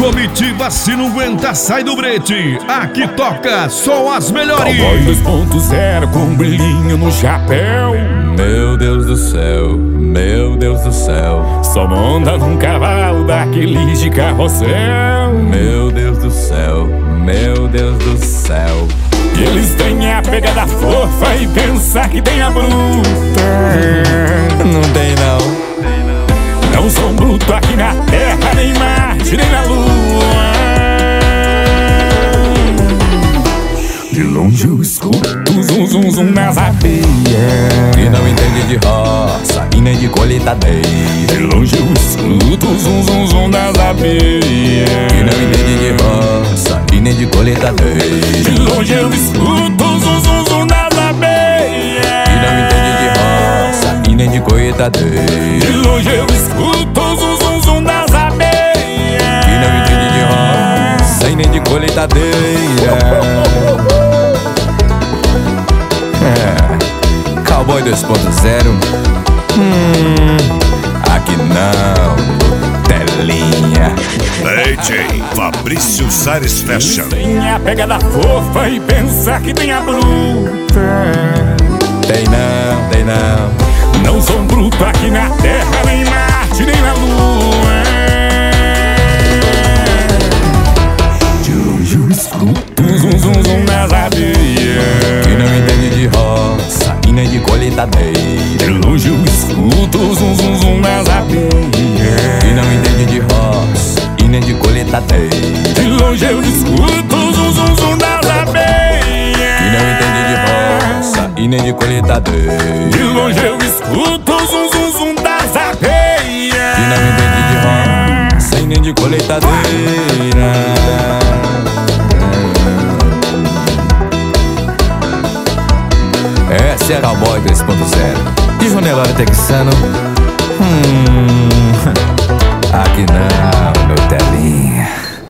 comitiva, se não aguenta, sai do brete. Aqui toca só as melhores. Cowboy 2.0 com um brilhinho no chapéu. Meu Deus do céu, meu Deus do céu. Só monta num cavalo daqueles de carrossel. Meu Deus do céu, meu Deus do céu. E eles têm a pegada fofa e pensar que tem a bruta. Não tem não. Não são bruto aqui na terra, nem Marte, nem na Lua. De longe eu escuto zum zum zum nas abelhas. E não entende de roça e nem de colheitadeira. De longe eu escuto zum zum zum nas abelhas. E não entende de roça e nem de colheitadeira. De longe eu escuto zum zum zum nas abelhas. E não entende de roça e nem de colheitadeira. De longe eu escuto zum zum zum nas abelhas. E não entende de roça e nem de colheitadeira. Cowboy 2.0. Aqui não, telinha. DJ Fabrício Sares Fashion. Tem a pegada fofa e pensar que tem a bruta. Tem não, tem não. Não sou bruto aqui na terra, nem Marte, nem na Lua. De longe eu escuto zum zum zum nas abelhas. E não entende de roça e nem de colheitadeira. De longe eu escuto zum zum zum nas abelhas. E não entende de roça e nem de colheitadeira. De longe eu escuto zum zum zum nas abelhas. E não entende de roça e nem de colheitadeira. De longe eu escuto zum zum zum das abelhas. E não entende de roça e nem de colheitadeira. Essa é a Cowboy 2.0 de Jonelório Texano.